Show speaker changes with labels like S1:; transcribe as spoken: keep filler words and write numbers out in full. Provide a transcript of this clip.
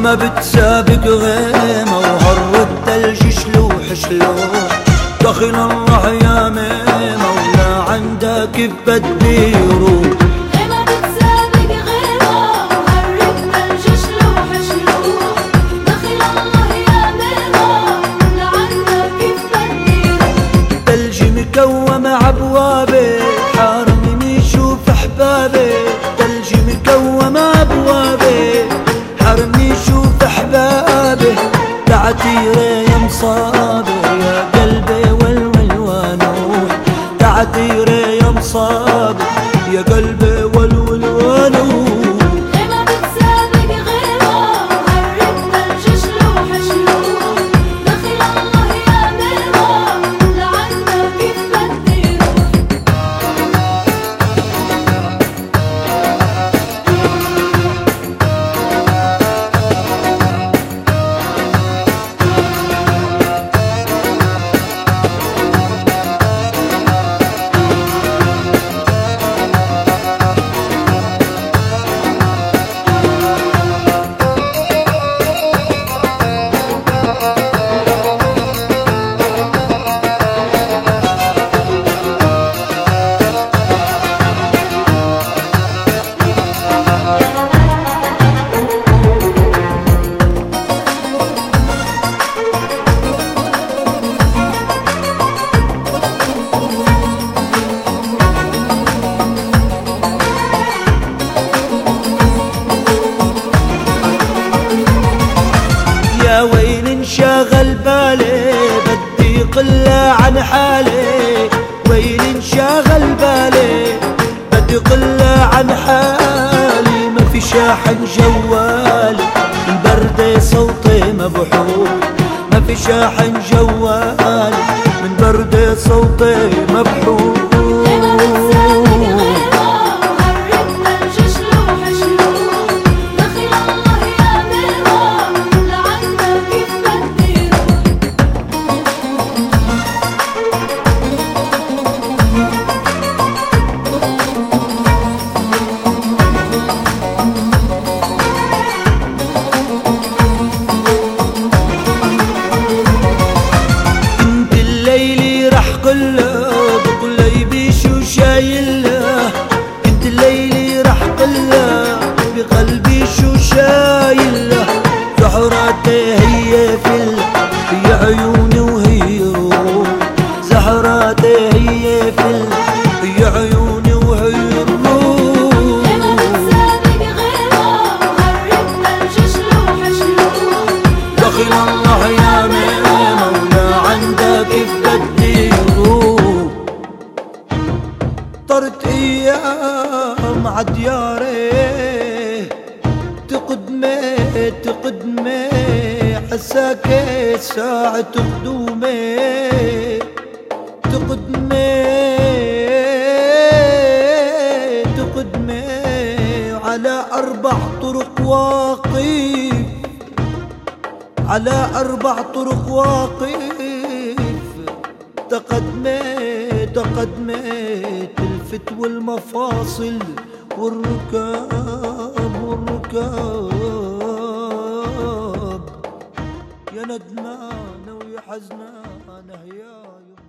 S1: ما بتسابق غيمة وهر الثلج شلوح شلوح دخل الله يا ميمة ولا عندك بدي يروح.
S2: ما بتسابق غيمة وهر الثلج شلوح شلوح دخل الله يا ميمة ولا عندك بدي يروح.
S1: ثلج مكوم عبوابي حارمني شوف احبابي، ثلج مكوم عبوابي حارمني شوف احبابي، تعتيري يا مصابي يا قلبي والول ونوح، تعتيري يا مصابي يا قلبي والول ونوح.
S2: ما بتسابق غيمة وهر الثلج شلوح شلوح دخل الله يا ميمة ولا عندك بدي يروح.
S1: يا ويل انشغل بالي بدي قلة عن حالي، ويل انشغل بالي بدي قلة عن حالي، ما في شاحن جوالي من برد صوتي مبحوح، ما في شاحن جوالي من برد صوتي مبحوح. بقلبي شو شايله انت الليلي رح قله بقلبي شو شايله، زهراتي هي فل هي عيوني وهي روح، زهراتي هي فل هي عيوني وهي روح.
S2: ما بتسابق غيمة وهر الثلج شلوح شلوح
S1: دخل الله يا ميمة ولا عندك بدي يروح. طرت ايام عدياري تقدمي تقدمي عساكي ساعة قدومي، تقدمي تقدمي على أربع طرق واقف، على أربع طرق واقف، تقدمي تقدمي تلفت والمفاصل والركاب والركاب يا ندمانة ويا حزنانة يا